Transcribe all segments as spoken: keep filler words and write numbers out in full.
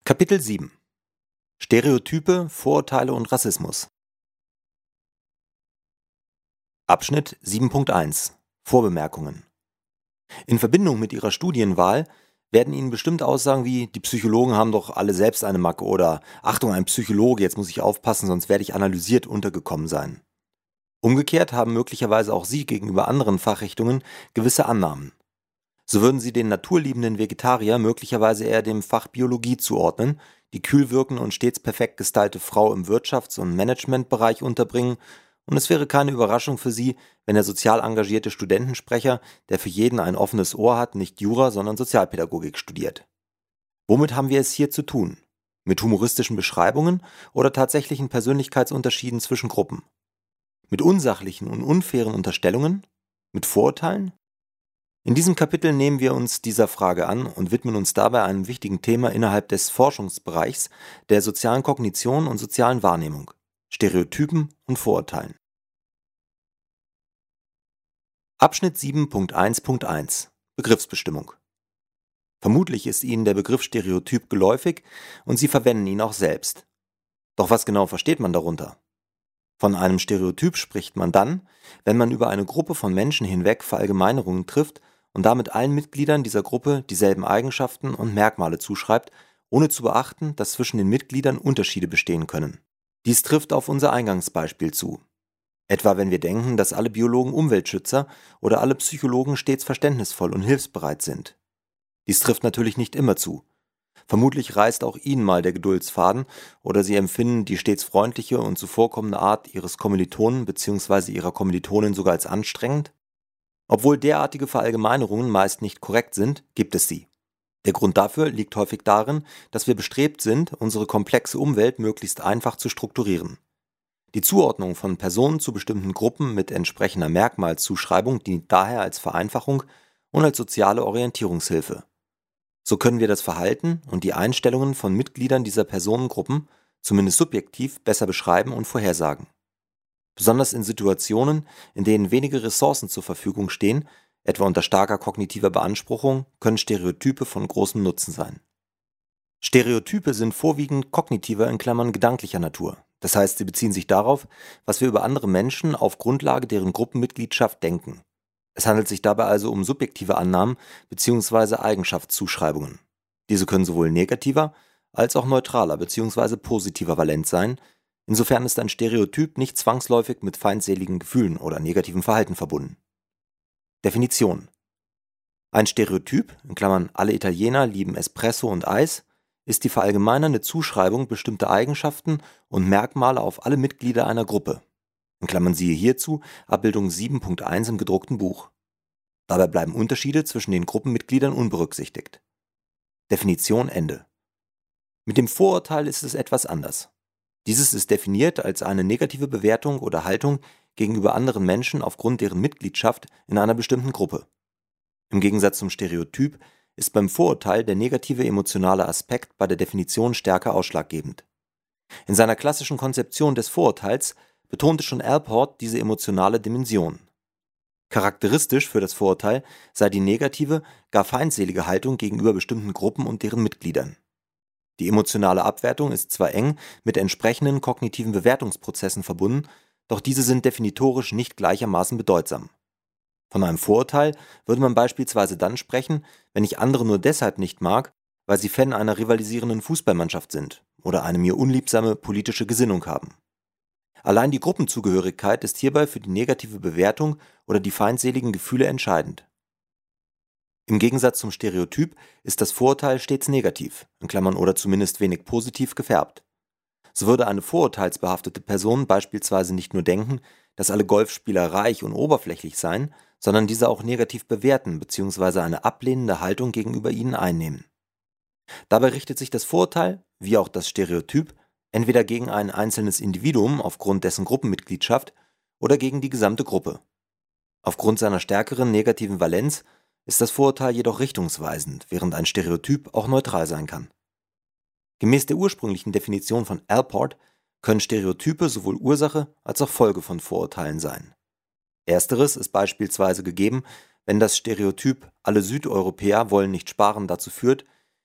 Kapitel sieben: Stereotype, Vorurteile und Rassismus. Abschnitt sieben Punkt eins: Vorbemerkungen. In Verbindung mit Ihrer Studienwahl werden Ihnen bestimmt Aussagen wie „die Psychologen haben doch alle selbst eine Macke“ oder „Achtung, ein Psychologe, jetzt muss ich aufpassen, sonst werde ich analysiert“ untergekommen sein. Umgekehrt haben möglicherweise auch Sie gegenüber anderen Fachrichtungen gewisse Annahmen. So würden Sie den naturliebenden Vegetarier möglicherweise eher dem Fach Biologie zuordnen, die kühl wirkende und stets perfekt gestylte Frau im Wirtschafts- und Managementbereich unterbringen, und es wäre keine Überraschung für Sie, wenn der sozial engagierte Studentensprecher, der für jeden ein offenes Ohr hat, nicht Jura, sondern Sozialpädagogik studiert. Womit haben wir es hier zu tun? Mit humoristischen Beschreibungen oder tatsächlichen Persönlichkeitsunterschieden zwischen Gruppen? Mit unsachlichen und unfairen Unterstellungen? Mit Vorurteilen? In diesem Kapitel nehmen wir uns dieser Frage an und widmen uns dabei einem wichtigen Thema innerhalb des Forschungsbereichs der sozialen Kognition und sozialen Wahrnehmung: Stereotypen und Vorurteilen. Abschnitt sieben Punkt eins Punkt eins: Begriffsbestimmung. Vermutlich ist Ihnen der Begriff Stereotyp geläufig und Sie verwenden ihn auch selbst. Doch was genau versteht man darunter? Von einem Stereotyp spricht man dann, wenn man über eine Gruppe von Menschen hinweg Verallgemeinerungen trifft und damit allen Mitgliedern dieser Gruppe dieselben Eigenschaften und Merkmale zuschreibt, ohne zu beachten, dass zwischen den Mitgliedern Unterschiede bestehen können. Dies trifft auf unser Eingangsbeispiel zu. Etwa wenn wir denken, dass alle Biologen Umweltschützer oder alle Psychologen stets verständnisvoll und hilfsbereit sind. Dies trifft natürlich nicht immer zu. Vermutlich reißt auch Ihnen mal der Geduldsfaden oder Sie empfinden die stets freundliche und zuvorkommende Art Ihres Kommilitonen bzw. Ihrer Kommilitonin sogar als anstrengend. Obwohl derartige Verallgemeinerungen meist nicht korrekt sind, gibt es sie. Der Grund dafür liegt häufig darin, dass wir bestrebt sind, unsere komplexe Umwelt möglichst einfach zu strukturieren. Die Zuordnung von Personen zu bestimmten Gruppen mit entsprechender Merkmalszuschreibung dient daher als Vereinfachung und als soziale Orientierungshilfe. So können wir das Verhalten und die Einstellungen von Mitgliedern dieser Personengruppen, zumindest subjektiv, besser beschreiben und vorhersagen. Besonders in Situationen, in denen wenige Ressourcen zur Verfügung stehen, etwa unter starker kognitiver Beanspruchung, können Stereotype von großem Nutzen sein. Stereotype sind vorwiegend kognitiver in Klammern gedanklicher Natur. Das heißt, sie beziehen sich darauf, was wir über andere Menschen auf Grundlage deren Gruppenmitgliedschaft denken. Es handelt sich dabei also um subjektive Annahmen bzw. Eigenschaftszuschreibungen. Diese können sowohl negativer als auch neutraler bzw. positiver valent sein. Insofern ist ein Stereotyp nicht zwangsläufig mit feindseligen Gefühlen oder negativem Verhalten verbunden. Definition: Ein Stereotyp, in Klammern alle Italiener lieben Espresso und Eis, ist die verallgemeinernde Zuschreibung bestimmter Eigenschaften und Merkmale auf alle Mitglieder einer Gruppe. In Klammern siehe hierzu Abbildung sieben Punkt eins im gedruckten Buch. Dabei bleiben Unterschiede zwischen den Gruppenmitgliedern unberücksichtigt. Definition Ende. Mit dem Vorurteil ist es etwas anders. Dieses ist definiert als eine negative Bewertung oder Haltung gegenüber anderen Menschen aufgrund deren Mitgliedschaft in einer bestimmten Gruppe. Im Gegensatz zum Stereotyp ist beim Vorurteil der negative emotionale Aspekt bei der Definition stärker ausschlaggebend. In seiner klassischen Konzeption des Vorurteils betonte schon Allport diese emotionale Dimension. Charakteristisch für das Vorurteil sei die negative, gar feindselige Haltung gegenüber bestimmten Gruppen und deren Mitgliedern. Die emotionale Abwertung ist zwar eng mit entsprechenden kognitiven Bewertungsprozessen verbunden, doch diese sind definitorisch nicht gleichermaßen bedeutsam. Von einem Vorurteil würde man beispielsweise dann sprechen, wenn ich andere nur deshalb nicht mag, weil sie Fan einer rivalisierenden Fußballmannschaft sind oder eine mir unliebsame politische Gesinnung haben. Allein die Gruppenzugehörigkeit ist hierbei für die negative Bewertung oder die feindseligen Gefühle entscheidend. Im Gegensatz zum Stereotyp ist das Vorurteil stets negativ, in Klammern oder zumindest wenig positiv gefärbt. So würde eine vorurteilsbehaftete Person beispielsweise nicht nur denken, dass alle Golfspieler reich und oberflächlich seien, sondern diese auch negativ bewerten bzw. eine ablehnende Haltung gegenüber ihnen einnehmen. Dabei richtet sich das Vorurteil, wie auch das Stereotyp, entweder gegen ein einzelnes Individuum aufgrund dessen Gruppenmitgliedschaft oder gegen die gesamte Gruppe. Aufgrund seiner stärkeren negativen Valenz ist das Vorurteil jedoch richtungsweisend, während ein Stereotyp auch neutral sein kann. Gemäß der ursprünglichen Definition von Allport können Stereotype sowohl Ursache als auch Folge von Vorurteilen sein. Ersteres ist beispielsweise gegeben, wenn das Stereotyp „alle Südeuropäer wollen nicht sparen“ dazu führt,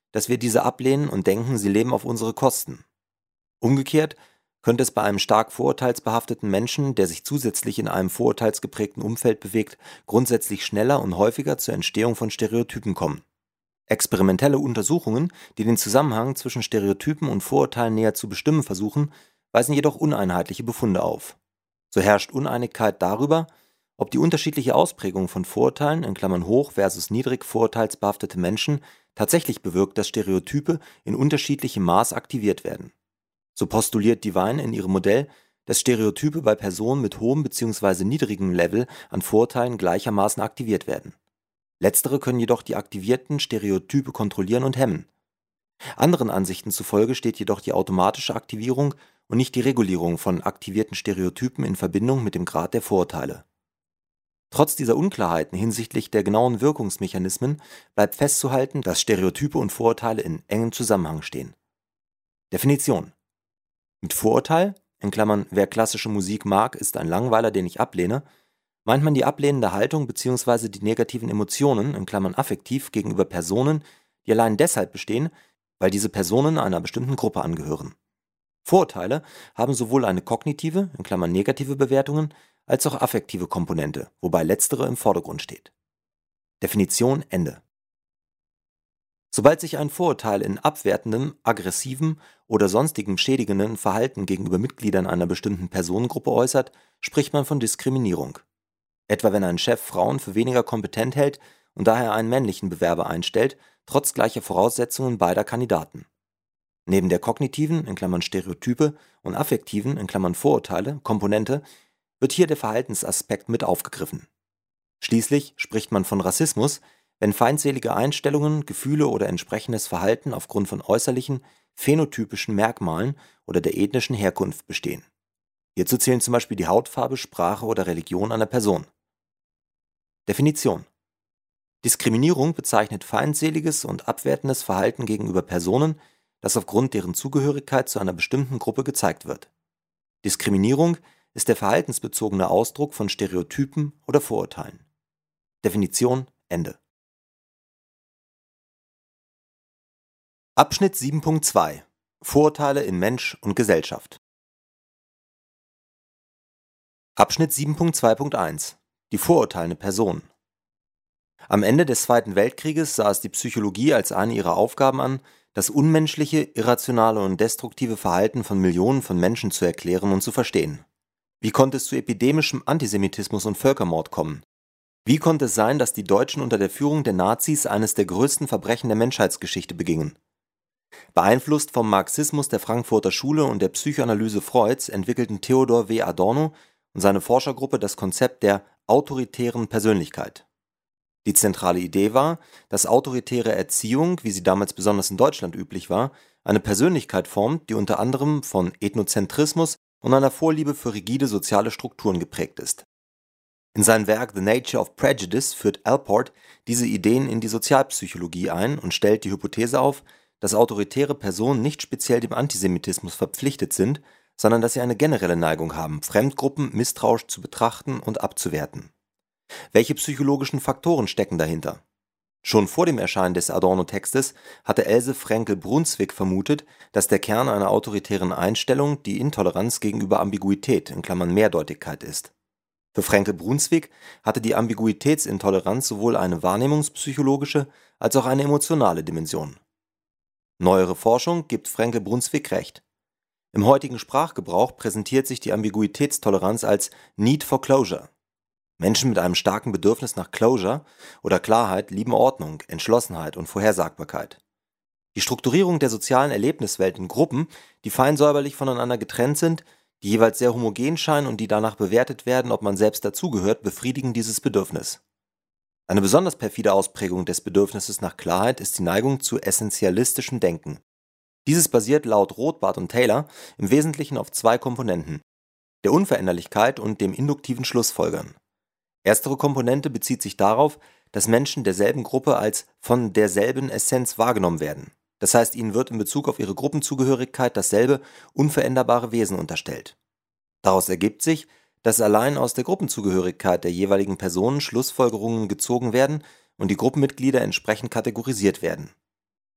dass wir diese ablehnen und denken, sie leben auf unsere Kosten. Umgekehrt könnte es bei einem stark vorurteilsbehafteten Menschen, der sich zusätzlich in einem vorurteilsgeprägten Umfeld bewegt, grundsätzlich schneller und häufiger zur Entstehung von Stereotypen kommen. Experimentelle Untersuchungen, die den Zusammenhang zwischen Stereotypen und Vorurteilen näher zu bestimmen versuchen, weisen jedoch uneinheitliche Befunde auf. So herrscht Uneinigkeit darüber, ob die unterschiedliche Ausprägung von Vorurteilen in Klammern hoch versus niedrig vorurteilsbehaftete Menschen tatsächlich bewirkt, dass Stereotype in unterschiedlichem Maß aktiviert werden. So postuliert Devine in ihrem Modell, dass Stereotype bei Personen mit hohem bzw. niedrigem Level an Vorurteilen gleichermaßen aktiviert werden. Letztere können jedoch die aktivierten Stereotype kontrollieren und hemmen. Anderen Ansichten zufolge steht jedoch die automatische Aktivierung und nicht die Regulierung von aktivierten Stereotypen in Verbindung mit dem Grad der Vorurteile. Trotz dieser Unklarheiten hinsichtlich der genauen Wirkungsmechanismen bleibt festzuhalten, dass Stereotype und Vorurteile in engem Zusammenhang stehen. Definition: Mit Vorurteil, in Klammern wer klassische Musik mag, ist ein Langweiler, den ich ablehne, meint man die ablehnende Haltung bzw. die negativen Emotionen, in Klammern affektiv, gegenüber Personen, die allein deshalb bestehen, weil diese Personen einer bestimmten Gruppe angehören. Vorurteile haben sowohl eine kognitive, in Klammern negative Bewertungen, als auch affektive Komponente, wobei letztere im Vordergrund steht. Definition Ende. Sobald sich ein Vorurteil in abwertendem, aggressivem oder sonstigem schädigenden Verhalten gegenüber Mitgliedern einer bestimmten Personengruppe äußert, spricht man von Diskriminierung. Etwa wenn ein Chef Frauen für weniger kompetent hält und daher einen männlichen Bewerber einstellt, trotz gleicher Voraussetzungen beider Kandidaten. Neben der kognitiven, in Klammern Stereotype, und affektiven, in Klammern Vorurteile, Komponente, wird hier der Verhaltensaspekt mit aufgegriffen. Schließlich spricht man von Rassismus, wenn feindselige Einstellungen, Gefühle oder entsprechendes Verhalten aufgrund von äußerlichen, phänotypischen Merkmalen oder der ethnischen Herkunft bestehen. Hierzu zählen zum Beispiel die Hautfarbe, Sprache oder Religion einer Person. Definition: Diskriminierung bezeichnet feindseliges und abwertendes Verhalten gegenüber Personen, das aufgrund deren Zugehörigkeit zu einer bestimmten Gruppe gezeigt wird. Diskriminierung ist der verhaltensbezogene Ausdruck von Stereotypen oder Vorurteilen. Definition Ende. Abschnitt sieben Punkt zwei Vorurteile in Mensch und Gesellschaft. Abschnitt sieben Punkt zwei Punkt eins Die vorurteilende Person. Am Ende des Zweiten Weltkrieges sah es die Psychologie als eine ihrer Aufgaben an, das unmenschliche, irrationale und destruktive Verhalten von Millionen von Menschen zu erklären und zu verstehen. Wie konnte es zu epidemischem Antisemitismus und Völkermord kommen? Wie konnte es sein, dass die Deutschen unter der Führung der Nazis eines der größten Verbrechen der Menschheitsgeschichte begingen? Beeinflusst vom Marxismus der Frankfurter Schule und der Psychoanalyse Freuds entwickelten Theodor W. Adorno und seine Forschergruppe das Konzept der autoritären Persönlichkeit. Die zentrale Idee war, dass autoritäre Erziehung, wie sie damals besonders in Deutschland üblich war, eine Persönlichkeit formt, die unter anderem von Ethnozentrismus und einer Vorliebe für rigide soziale Strukturen geprägt ist. In seinem Werk The Nature of Prejudice führt Allport diese Ideen in die Sozialpsychologie ein und stellt die Hypothese auf, dass autoritäre Personen nicht speziell dem Antisemitismus verpflichtet sind, sondern dass sie eine generelle Neigung haben, Fremdgruppen misstrauisch zu betrachten und abzuwerten. Welche psychologischen Faktoren stecken dahinter? Schon vor dem Erscheinen des Adorno-Textes hatte Else Frenkel-Brunswick vermutet, dass der Kern einer autoritären Einstellung die Intoleranz gegenüber Ambiguität in Klammern Mehrdeutigkeit ist. Für Frenkel-Brunswick hatte die Ambiguitätsintoleranz sowohl eine wahrnehmungspsychologische als auch eine emotionale Dimension. Neuere Forschung gibt Frenkel-Brunswick recht. Im heutigen Sprachgebrauch präsentiert sich die Ambiguitätstoleranz als Need for Closure. Menschen mit einem starken Bedürfnis nach Closure oder Klarheit lieben Ordnung, Entschlossenheit und Vorhersagbarkeit. Die Strukturierung der sozialen Erlebniswelt in Gruppen, die fein säuberlich voneinander getrennt sind, die jeweils sehr homogen scheinen und die danach bewertet werden, ob man selbst dazugehört, befriedigen dieses Bedürfnis. Eine besonders perfide Ausprägung des Bedürfnisses nach Klarheit ist die Neigung zu essentialistischem Denken. Dieses basiert laut Rothbard und Taylor im Wesentlichen auf zwei Komponenten: der Unveränderlichkeit und dem induktiven Schlussfolgern. Erstere Komponente bezieht sich darauf, dass Menschen derselben Gruppe als von derselben Essenz wahrgenommen werden. Das heißt, ihnen wird in Bezug auf ihre Gruppenzugehörigkeit dasselbe unveränderbare Wesen unterstellt. Daraus ergibt sich, dass allein aus der Gruppenzugehörigkeit der jeweiligen Personen Schlussfolgerungen gezogen werden und die Gruppenmitglieder entsprechend kategorisiert werden.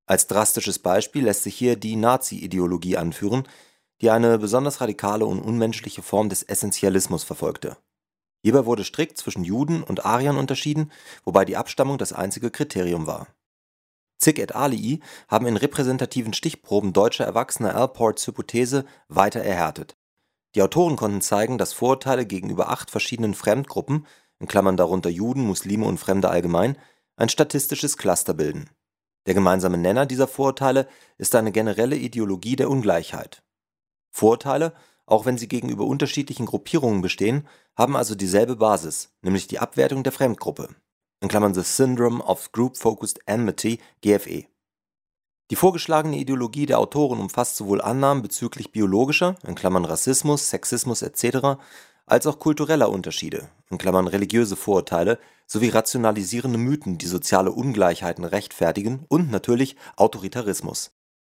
Als drastisches Beispiel lässt sich hier die Nazi-Ideologie anführen, die eine besonders radikale und unmenschliche Form des Essentialismus verfolgte. Hierbei wurde strikt zwischen Juden und Ariern unterschieden, wobei die Abstammung das einzige Kriterium war. Zick et al. Haben in repräsentativen Stichproben deutscher Erwachsener Alports Hypothese weiter erhärtet. Die Autoren konnten zeigen, dass Vorurteile gegenüber acht verschiedenen Fremdgruppen, in Klammern darunter Juden, Muslime und Fremde allgemein, ein statistisches Cluster bilden. Der gemeinsame Nenner dieser Vorurteile ist eine generelle Ideologie der Ungleichheit. Vorurteile, auch wenn sie gegenüber unterschiedlichen Gruppierungen bestehen, haben also dieselbe Basis, nämlich die Abwertung der Fremdgruppe, in Klammern The Syndrome of Group-Focused Enmity, G F E. Die vorgeschlagene Ideologie der Autoren umfasst sowohl Annahmen bezüglich biologischer, in Klammern Rassismus, Sexismus et cetera, als auch kultureller Unterschiede, in Klammern religiöse Vorurteile, sowie rationalisierende Mythen, die soziale Ungleichheiten rechtfertigen, und natürlich Autoritarismus.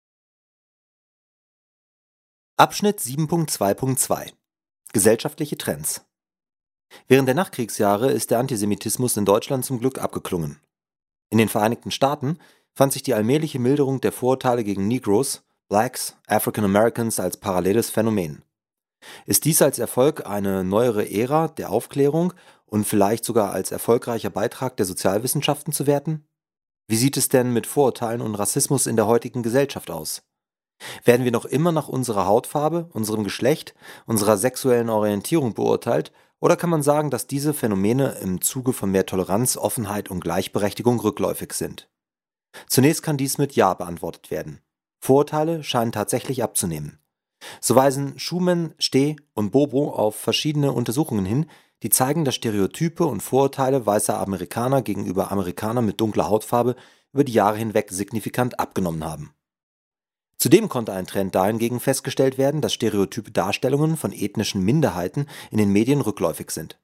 Abschnitt sieben Punkt zwei Punkt zwei Gesellschaftliche Trends. Während der Nachkriegsjahre ist der Antisemitismus in Deutschland zum Glück abgeklungen. In den Vereinigten Staaten fand sich die allmähliche Milderung der Vorurteile gegen Negroes, Blacks, African Americans als paralleles Phänomen. Ist dies als Erfolg eine neuere Ära der Aufklärung und vielleicht sogar als erfolgreicher Beitrag der Sozialwissenschaften zu werten? Wie sieht es denn mit Vorurteilen und Rassismus in der heutigen Gesellschaft aus? Werden wir noch immer nach unserer Hautfarbe, unserem Geschlecht, unserer sexuellen Orientierung beurteilt, oder kann man sagen, dass diese Phänomene im Zuge von mehr Toleranz, Offenheit und Gleichberechtigung rückläufig sind? Zunächst kann dies mit Ja beantwortet werden. Vorurteile scheinen tatsächlich abzunehmen. So weisen Schumann, Steh und Bobo auf verschiedene Untersuchungen hin, die zeigen, dass Stereotype und Vorurteile weißer Amerikaner gegenüber Amerikanern mit dunkler Hautfarbe über die Jahre hinweg signifikant abgenommen haben. Zudem konnte ein Trend dahingegen festgestellt werden, dass stereotype Darstellungen von ethnischen Minderheiten in den Medien rückläufig sind.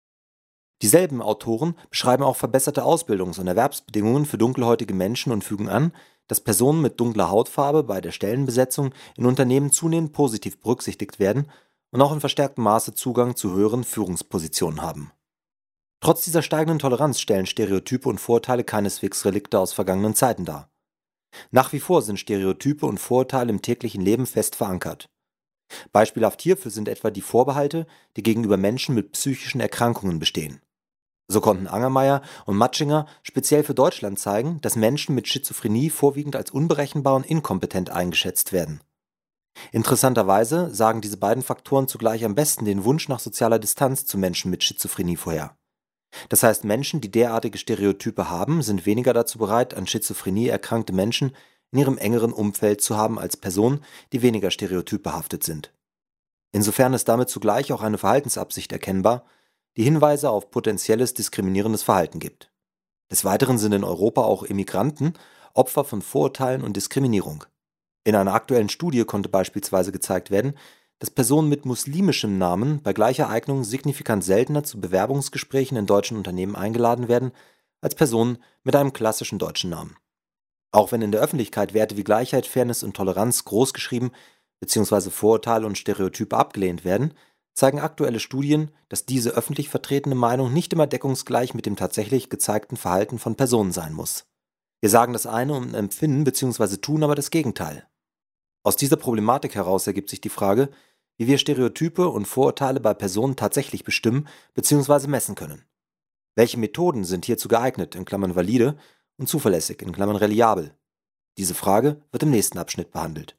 Dieselben Autoren beschreiben auch verbesserte Ausbildungs- und Erwerbsbedingungen für dunkelhäutige Menschen und fügen an, dass Personen mit dunkler Hautfarbe bei der Stellenbesetzung in Unternehmen zunehmend positiv berücksichtigt werden und auch in verstärktem Maße Zugang zu höheren Führungspositionen haben. Trotz dieser steigenden Toleranz stellen Stereotype und Vorurteile keineswegs Relikte aus vergangenen Zeiten dar. Nach wie vor sind Stereotype und Vorurteile im täglichen Leben fest verankert. Beispielhaft hierfür sind etwa die Vorbehalte, die gegenüber Menschen mit psychischen Erkrankungen bestehen. So konnten Angermeier und Matschinger speziell für Deutschland zeigen, dass Menschen mit Schizophrenie vorwiegend als unberechenbar und inkompetent eingeschätzt werden. Interessanterweise sagen diese beiden Faktoren zugleich am besten den Wunsch nach sozialer Distanz zu Menschen mit Schizophrenie vorher. Das heißt, Menschen, die derartige Stereotype haben, sind weniger dazu bereit, an Schizophrenie erkrankte Menschen in ihrem engeren Umfeld zu haben als Personen, die weniger stereotyp behaftet sind. Insofern ist damit zugleich auch eine Verhaltensabsicht erkennbar, die Hinweise auf potenzielles diskriminierendes Verhalten gibt. Des Weiteren sind in Europa auch Immigranten Opfer von Vorurteilen und Diskriminierung. In einer aktuellen Studie konnte beispielsweise gezeigt werden, dass Personen mit muslimischem Namen bei gleicher Eignung signifikant seltener zu Bewerbungsgesprächen in deutschen Unternehmen eingeladen werden als Personen mit einem klassischen deutschen Namen. Auch wenn in der Öffentlichkeit Werte wie Gleichheit, Fairness und Toleranz großgeschrieben bzw. Vorurteile und Stereotype abgelehnt werden, zeigen aktuelle Studien, dass diese öffentlich vertretene Meinung nicht immer deckungsgleich mit dem tatsächlich gezeigten Verhalten von Personen sein muss. Wir sagen das eine und empfinden bzw. tun aber das Gegenteil. Aus dieser Problematik heraus ergibt sich die Frage, wie wir Stereotype und Vorurteile bei Personen tatsächlich bestimmen bzw. messen können. Welche Methoden sind hierzu geeignet, in Klammern valide, und zuverlässig, in Klammern reliabel? Diese Frage wird im nächsten Abschnitt behandelt.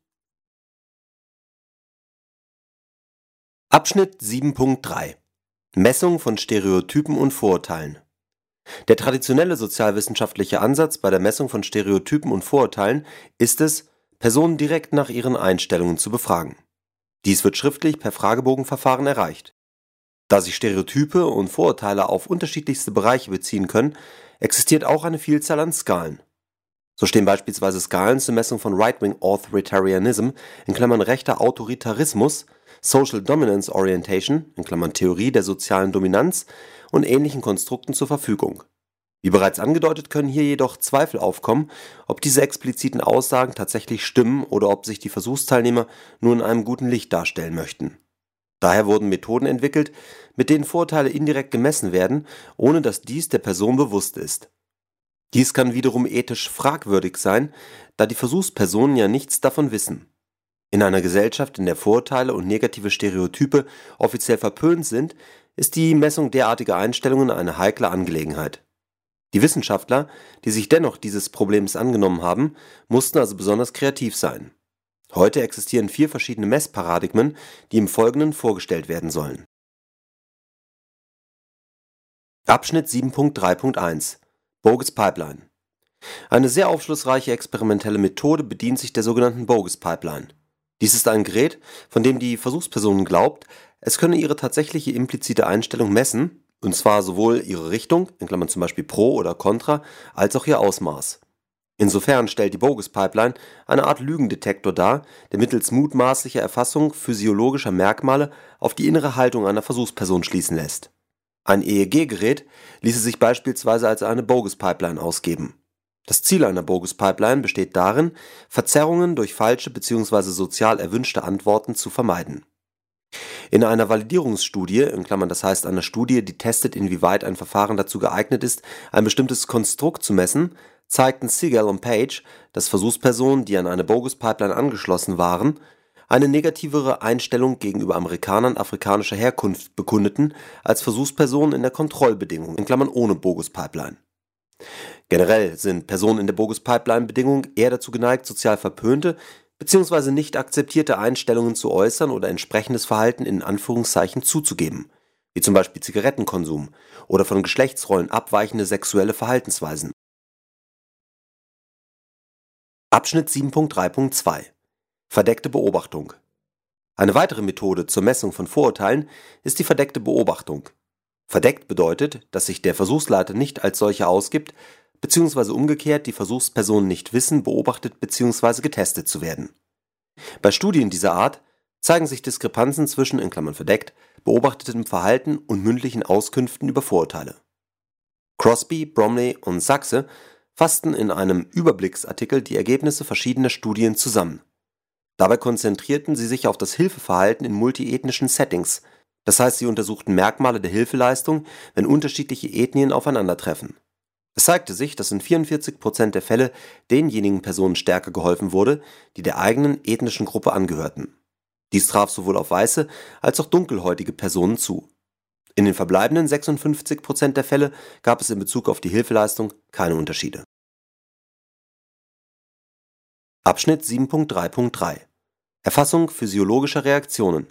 Abschnitt sieben Punkt drei Messung von Stereotypen und Vorurteilen. Der traditionelle sozialwissenschaftliche Ansatz bei der Messung von Stereotypen und Vorurteilen ist es, Personen direkt nach ihren Einstellungen zu befragen. Dies wird schriftlich per Fragebogenverfahren erreicht. Da sich Stereotype und Vorurteile auf unterschiedlichste Bereiche beziehen können, existiert auch eine Vielzahl an Skalen. So stehen beispielsweise Skalen zur Messung von Right-Wing Authoritarianism, in Klammern rechter Autoritarismus, Social Dominance Orientation, in Klammern Theorie der sozialen Dominanz und ähnlichen Konstrukten zur Verfügung. Wie bereits angedeutet, können hier jedoch Zweifel aufkommen, ob diese expliziten Aussagen tatsächlich stimmen oder ob sich die Versuchsteilnehmer nur in einem guten Licht darstellen möchten. Daher wurden Methoden entwickelt, mit denen Vorurteile indirekt gemessen werden, ohne dass dies der Person bewusst ist. Dies kann wiederum ethisch fragwürdig sein, da die Versuchspersonen ja nichts davon wissen. In einer Gesellschaft, in der Vorurteile und negative Stereotype offiziell verpönt sind, ist die Messung derartiger Einstellungen eine heikle Angelegenheit. Die Wissenschaftler, die sich dennoch dieses Problems angenommen haben, mussten also besonders kreativ sein. Heute existieren vier verschiedene Messparadigmen, die im Folgenden vorgestellt werden sollen. Abschnitt sieben Punkt drei Punkt eins Bogus Pipeline. Eine sehr aufschlussreiche experimentelle Methode bedient sich der sogenannten Bogus Pipeline. Dies ist ein Gerät, von dem die Versuchsperson glaubt, es könne ihre tatsächliche implizite Einstellung messen, und zwar sowohl ihre Richtung, in Klammern zum Beispiel Pro oder Contra, als auch ihr Ausmaß. Insofern stellt die Bogus Pipeline eine Art Lügendetektor dar, der mittels mutmaßlicher Erfassung physiologischer Merkmale auf die innere Haltung einer Versuchsperson schließen lässt. Ein E E G-Gerät ließe sich beispielsweise als eine Bogus Pipeline ausgeben. Das Ziel einer Bogus Pipeline besteht darin, Verzerrungen durch falsche bzw. sozial erwünschte Antworten zu vermeiden. In einer Validierungsstudie, in Klammern das heißt einer Studie, die testet, inwieweit ein Verfahren dazu geeignet ist, ein bestimmtes Konstrukt zu messen, zeigten Siegel und Page, dass Versuchspersonen, die an eine Bogus Pipeline angeschlossen waren, eine negativere Einstellung gegenüber Amerikanern afrikanischer Herkunft bekundeten als Versuchspersonen in der Kontrollbedingung, in Klammern ohne Bogus Pipeline. Generell sind Personen in der Bogus Pipeline-Bedingung eher dazu geneigt, sozial verpönte bzw. nicht akzeptierte Einstellungen zu äußern oder entsprechendes Verhalten in Anführungszeichen zuzugeben, wie zum Beispiel Zigarettenkonsum oder von Geschlechtsrollen abweichende sexuelle Verhaltensweisen. Abschnitt sieben Punkt drei Punkt zwei Verdeckte Beobachtung. Eine weitere Methode zur Messung von Vorurteilen ist die verdeckte Beobachtung. Verdeckt bedeutet, dass sich der Versuchsleiter nicht als solcher ausgibt, beziehungsweise umgekehrt die Versuchspersonen nicht wissen, beobachtet bzw. getestet zu werden. Bei Studien dieser Art zeigen sich Diskrepanzen zwischen in Klammern verdeckt beobachtetem Verhalten und mündlichen Auskünften über Vorurteile. Crosby, Bromley und Sachse fassten in einem Überblicksartikel die Ergebnisse verschiedener Studien zusammen. Dabei konzentrierten sie sich auf das Hilfeverhalten in multiethnischen Settings, das heißt, sie untersuchten Merkmale der Hilfeleistung, wenn unterschiedliche Ethnien aufeinandertreffen. Es zeigte sich, dass in vierundvierzig Prozent der Fälle denjenigen Personen stärker geholfen wurde, die der eigenen ethnischen Gruppe angehörten. Dies traf sowohl auf weiße als auch dunkelhäutige Personen zu. In den verbleibenden sechsundfünfzig Prozent der Fälle gab es in Bezug auf die Hilfeleistung keine Unterschiede. Abschnitt sieben Punkt drei Punkt drei Erfassung physiologischer Reaktionen.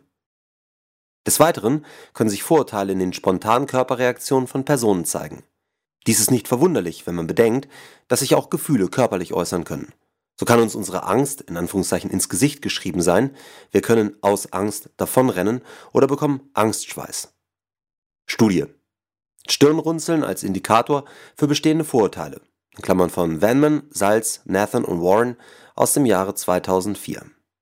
Des Weiteren können sich Vorurteile in den spontanen Körperreaktionen von Personen zeigen. Dies ist nicht verwunderlich, wenn man bedenkt, dass sich auch Gefühle körperlich äußern können. So kann uns unsere Angst in Anführungszeichen ins Gesicht geschrieben sein, wir können aus Angst davonrennen oder bekommen Angstschweiß. Studie: Stirnrunzeln als Indikator für bestehende Vorurteile, in Klammern von Vanman, Salz, Nathan und Warren aus dem Jahre zweitausendvier.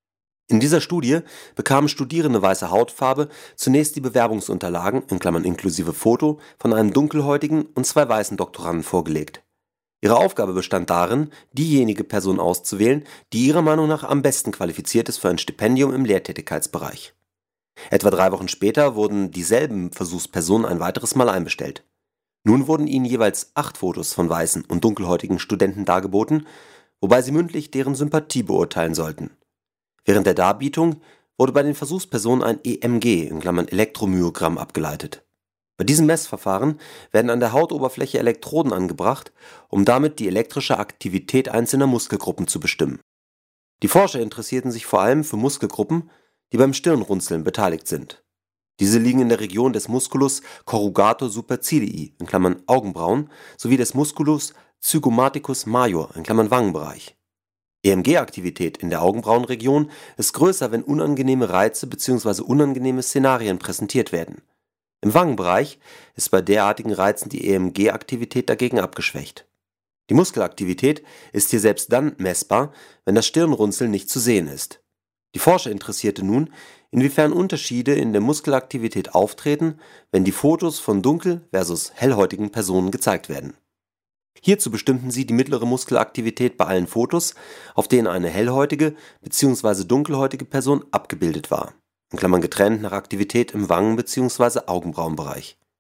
In dieser Studie bekamen Studierende weißer Hautfarbe zunächst die Bewerbungsunterlagen in Klammern inklusive Foto von einem dunkelhäutigen und zwei weißen Doktoranden vorgelegt. Ihre Aufgabe bestand darin, diejenige Person auszuwählen, die ihrer Meinung nach am besten qualifiziert ist für ein Stipendium im Lehrtätigkeitsbereich. Etwa drei Wochen später wurden dieselben Versuchspersonen ein weiteres Mal einbestellt. Nun wurden ihnen jeweils acht Fotos von weißen und dunkelhäutigen Studenten dargeboten, wobei sie mündlich deren Sympathie beurteilen sollten. Während der Darbietung wurde bei den Versuchspersonen ein E M G in Klammern Elektromyogramm abgeleitet. Bei diesem Messverfahren werden an der Hautoberfläche Elektroden angebracht, um damit die elektrische Aktivität einzelner Muskelgruppen zu bestimmen. Die Forscher interessierten sich vor allem für Muskelgruppen, die beim Stirnrunzeln beteiligt sind. Diese liegen in der Region des Musculus corrugator supercilii in Klammern Augenbrauen sowie des Musculus zygomaticus major in Klammern Wangenbereich. E M G-Aktivität in der Augenbrauenregion ist größer, wenn unangenehme Reize bzw. unangenehme Szenarien präsentiert werden. Im Wangenbereich ist bei derartigen Reizen die E M G-Aktivität dagegen abgeschwächt. Die Muskelaktivität ist hier selbst dann messbar, wenn das Stirnrunzeln nicht zu sehen ist. Die Forscher interessierte nun, inwiefern Unterschiede in der Muskelaktivität auftreten, wenn die Fotos von dunkel- versus hellhäutigen Personen gezeigt werden. Hierzu bestimmten sie die mittlere Muskelaktivität bei allen Fotos, auf denen eine hellhäutige bzw. dunkelhäutige Person abgebildet war, in Klammern getrennt nach Aktivität im Wangen- bzw. Augenbrauenbereich.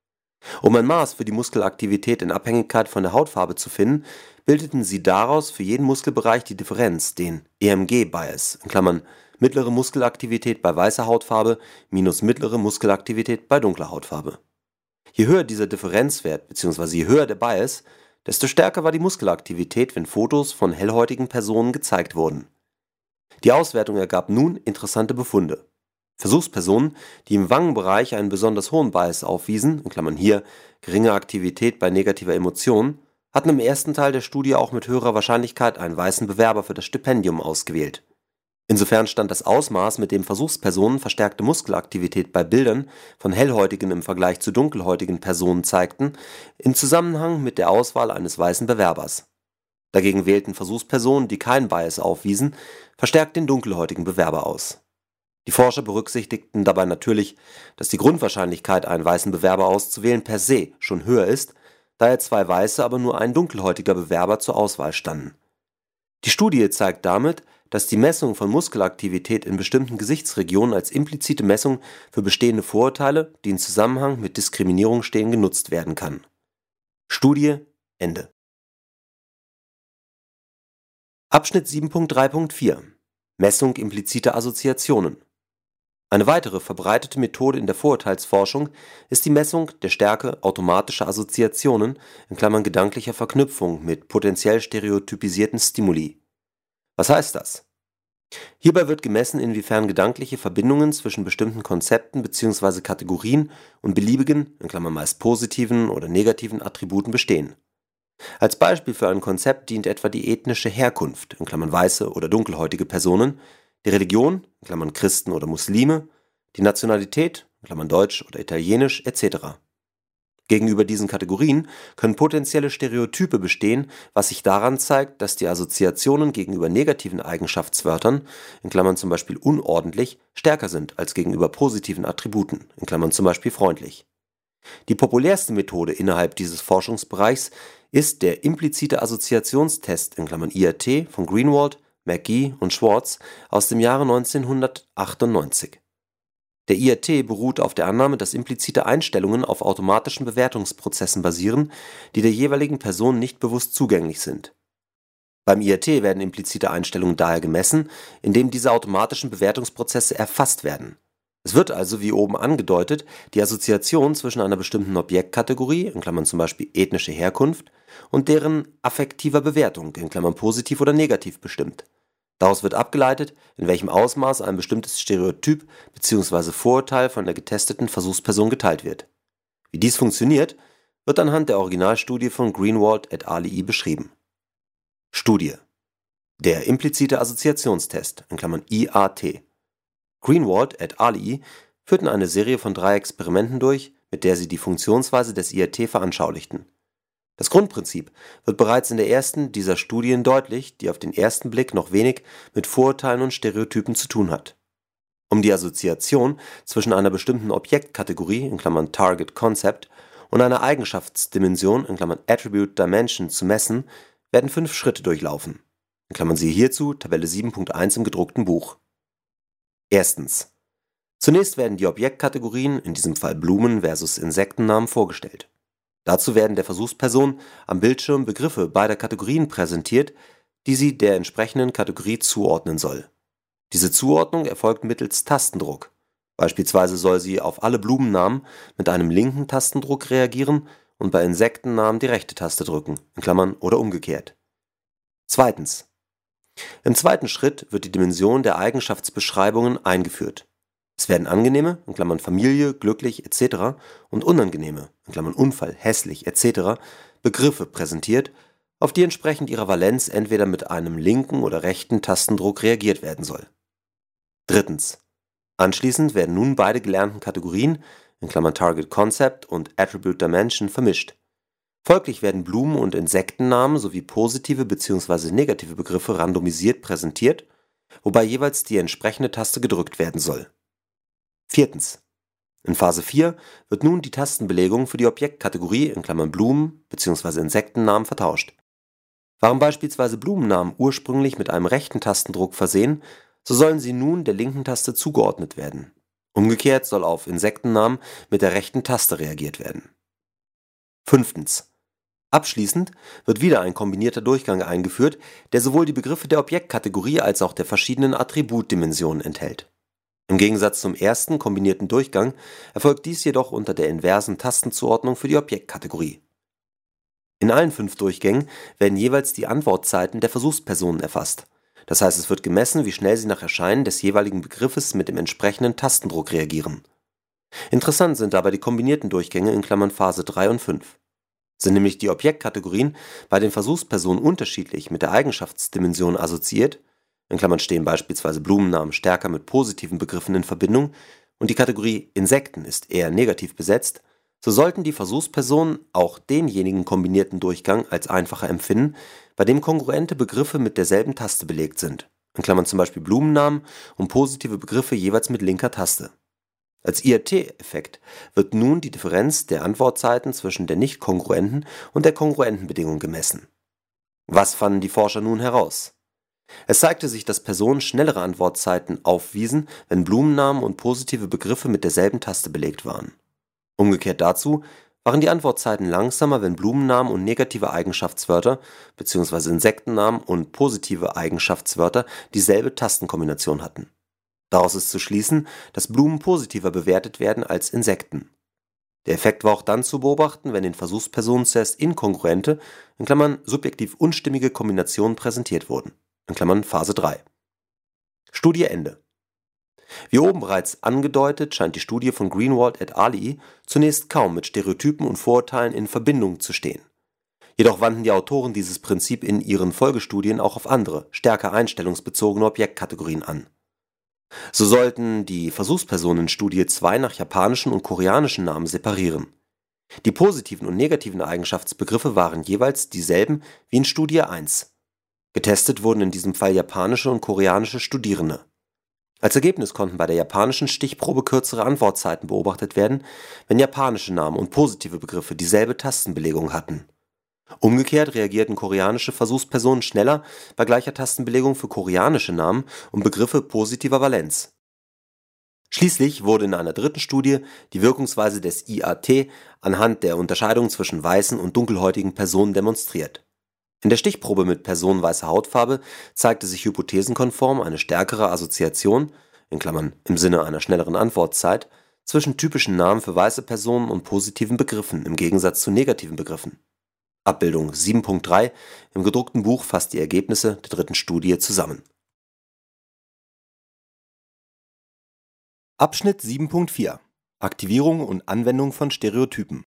Um ein Maß für die Muskelaktivität in Abhängigkeit von der Hautfarbe zu finden, bildeten sie daraus für jeden Muskelbereich die Differenz, den E M G-Bias (mittlere Muskelaktivität bei weißer Hautfarbe minus mittlere Muskelaktivität bei dunkler Hautfarbe). Je höher dieser Differenzwert bzw. je höher der Bias, desto stärker war die Muskelaktivität, wenn Fotos von hellhäutigen Personen gezeigt wurden. Die Auswertung ergab nun interessante Befunde. Versuchspersonen, die im Wangenbereich einen besonders hohen Bias aufwiesen (hier geringe Aktivität bei negativer Emotion), hatten im ersten Teil der Studie auch mit höherer Wahrscheinlichkeit einen weißen Bewerber für das Stipendium ausgewählt. Insofern stand das Ausmaß, mit dem Versuchspersonen verstärkte Muskelaktivität bei Bildern von hellhäutigen im Vergleich zu dunkelhäutigen Personen zeigten, in Zusammenhang mit der Auswahl eines weißen Bewerbers. Dagegen wählten Versuchspersonen, die keinen Bias aufwiesen, verstärkt den dunkelhäutigen Bewerber aus. Die Forscher berücksichtigten dabei natürlich, dass die Grundwahrscheinlichkeit, einen weißen Bewerber auszuwählen, per se schon höher ist, da ja zwei weiße, aber nur ein dunkelhäutiger Bewerber zur Auswahl standen. Die Studie zeigt damit, dass die Messung von Muskelaktivität in bestimmten Gesichtsregionen als implizite Messung für bestehende Vorurteile, die in Zusammenhang mit Diskriminierung stehen, genutzt werden kann. Studie Ende. Abschnitt sieben Punkt drei Punkt vier Messung impliziter Assoziationen. Eine weitere verbreitete Methode in der Vorurteilsforschung ist die Messung der Stärke automatischer Assoziationen (gedanklicher Verknüpfung mit potenziell stereotypisierten Stimuli). Was heißt das? Hierbei wird gemessen, inwiefern gedankliche Verbindungen zwischen bestimmten Konzepten bzw. Kategorien und beliebigen (meist positiven oder negativen) Attributen bestehen. Als Beispiel für ein Konzept dient etwa die ethnische Herkunft (weiße oder dunkelhäutige Personen), die Religion (Christen oder Muslime), die Nationalität (Deutsch oder Italienisch) et cetera. Gegenüber diesen Kategorien können potenzielle Stereotype bestehen, was sich daran zeigt, dass die Assoziationen gegenüber negativen Eigenschaftswörtern (zum Beispiel unordentlich) stärker sind als gegenüber positiven Attributen (zum Beispiel freundlich). Die populärste Methode innerhalb dieses Forschungsbereichs ist der implizite Assoziationstest (I A T) von Greenwald, McGee und Schwartz aus dem Jahre neunzehnhundertachtundneunzig. Der I A T beruht auf der Annahme, dass implizite Einstellungen auf automatischen Bewertungsprozessen basieren, die der jeweiligen Person nicht bewusst zugänglich sind. Beim I A T werden implizite Einstellungen daher gemessen, indem diese automatischen Bewertungsprozesse erfasst werden. Es wird also, wie oben angedeutet, die Assoziation zwischen einer bestimmten Objektkategorie (zum Beispiel ethnische Herkunft) und deren affektiver Bewertung (positiv oder negativ) bestimmt. Daraus wird abgeleitet, in welchem Ausmaß ein bestimmtes Stereotyp bzw. Vorurteil von der getesteten Versuchsperson geteilt wird. Wie dies funktioniert, wird anhand der Originalstudie von Greenwald et al. Beschrieben. Studie: Der implizite Assoziationstest (I A T). Greenwald et al. Führten eine Serie von drei Experimenten durch, mit der sie die Funktionsweise des I A T veranschaulichten. Das Grundprinzip wird bereits in der ersten dieser Studien deutlich, die auf den ersten Blick noch wenig mit Vorurteilen und Stereotypen zu tun hat. Um die Assoziation zwischen einer bestimmten Objektkategorie (Target Concept) und einer Eigenschaftsdimension (Attribute Dimension) zu messen, werden fünf Schritte durchlaufen. Siehe hierzu Tabelle sieben Punkt eins im gedruckten Buch. Erstens. Zunächst werden die Objektkategorien, in diesem Fall Blumen versus Insektennamen, vorgestellt. Dazu werden der Versuchsperson am Bildschirm Begriffe beider Kategorien präsentiert, die sie der entsprechenden Kategorie zuordnen soll. Diese Zuordnung erfolgt mittels Tastendruck. Beispielsweise soll sie auf alle Blumennamen mit einem linken Tastendruck reagieren und bei Insektennamen die rechte Taste drücken (oder umgekehrt). Zweitens. Im zweiten Schritt wird die Dimension der Eigenschaftsbeschreibungen eingeführt. Es werden angenehme (Familie, glücklich et cetera) und unangenehme (Unfall, hässlich et cetera) Begriffe präsentiert, auf die entsprechend ihrer Valenz entweder mit einem linken oder rechten Tastendruck reagiert werden soll. Drittens. Anschließend werden nun beide gelernten Kategorien (Target Concept und Attribute Dimension) vermischt. Folglich werden Blumen- und Insektennamen sowie positive bzw. negative Begriffe randomisiert präsentiert, wobei jeweils die entsprechende Taste gedrückt werden soll. Viertens. In Phase vier wird nun die Tastenbelegung für die Objektkategorie (Blumen bzw. Insektennamen) vertauscht. Waren beispielsweise Blumennamen ursprünglich mit einem rechten Tastendruck versehen, so sollen sie nun der linken Taste zugeordnet werden. Umgekehrt soll auf Insektennamen mit der rechten Taste reagiert werden. Fünftens. Abschließend wird wieder ein kombinierter Durchgang eingeführt, der sowohl die Begriffe der Objektkategorie als auch der verschiedenen Attributdimensionen enthält. Im Gegensatz zum ersten kombinierten Durchgang erfolgt dies jedoch unter der inversen Tastenzuordnung für die Objektkategorie. In allen fünf Durchgängen werden jeweils die Antwortzeiten der Versuchspersonen erfasst. Das heißt, es wird gemessen, wie schnell sie nach Erscheinen des jeweiligen Begriffes mit dem entsprechenden Tastendruck reagieren. Interessant sind dabei die kombinierten Durchgänge in Klammern Phase drei und fünf. Sind nämlich die Objektkategorien bei den Versuchspersonen unterschiedlich mit der Eigenschaftsdimension assoziiert, in Klammern stehen beispielsweise Blumennamen stärker mit positiven Begriffen in Verbindung und die Kategorie Insekten ist eher negativ besetzt, so sollten die Versuchspersonen auch denjenigen kombinierten Durchgang als einfacher empfinden, bei dem kongruente Begriffe mit derselben Taste belegt sind, in Klammern zum Beispiel Blumennamen und positive Begriffe jeweils mit linker Taste. Als I R T-Effekt wird nun die Differenz der Antwortzeiten zwischen der nicht kongruenten und der kongruenten Bedingung gemessen. Was fanden die Forscher nun heraus? Es zeigte sich, dass Personen schnellere Antwortzeiten aufwiesen, wenn Blumennamen und positive Begriffe mit derselben Taste belegt waren. Umgekehrt dazu waren die Antwortzeiten langsamer, wenn Blumennamen und negative Eigenschaftswörter bzw. Insektennamen und positive Eigenschaftswörter dieselbe Tastenkombination hatten. Daraus ist zu schließen, dass Blumen positiver bewertet werden als Insekten. Der Effekt war auch dann zu beobachten, wenn den Versuchspersonen zuerst inkongruente, in Klammern subjektiv unstimmige Kombinationen präsentiert wurden, in Klammern Phase drei. Studie Ende. Wie oben bereits angedeutet, scheint die Studie von Greenwald et al. Zunächst kaum mit Stereotypen und Vorurteilen in Verbindung zu stehen. Jedoch wandten die Autoren dieses Prinzip in ihren Folgestudien auch auf andere, stärker einstellungsbezogene Objektkategorien an. So sollten die Versuchspersonen in Studie zwei nach japanischen und koreanischen Namen separieren. Die positiven und negativen Eigenschaftsbegriffe waren jeweils dieselben wie in Studie eins. Getestet wurden in diesem Fall japanische und koreanische Studierende. Als Ergebnis konnten bei der japanischen Stichprobe kürzere Antwortzeiten beobachtet werden, wenn japanische Namen und positive Begriffe dieselbe Tastenbelegung hatten. Umgekehrt reagierten koreanische Versuchspersonen schneller bei gleicher Tastenbelegung für koreanische Namen und Begriffe positiver Valenz. Schließlich wurde in einer dritten Studie die Wirkungsweise des I A T anhand der Unterscheidung zwischen weißen und dunkelhäutigen Personen demonstriert. In der Stichprobe mit Personen weißer Hautfarbe zeigte sich hypothesenkonform eine stärkere Assoziation, in Klammern im Sinne einer schnelleren Antwortzeit, zwischen typischen Namen für weiße Personen und positiven Begriffen im Gegensatz zu negativen Begriffen. Abbildung sieben Punkt drei im gedruckten Buch fasst die Ergebnisse der dritten Studie zusammen. Abschnitt sieben Punkt vier Aktivierung und Anwendung von Stereotypen.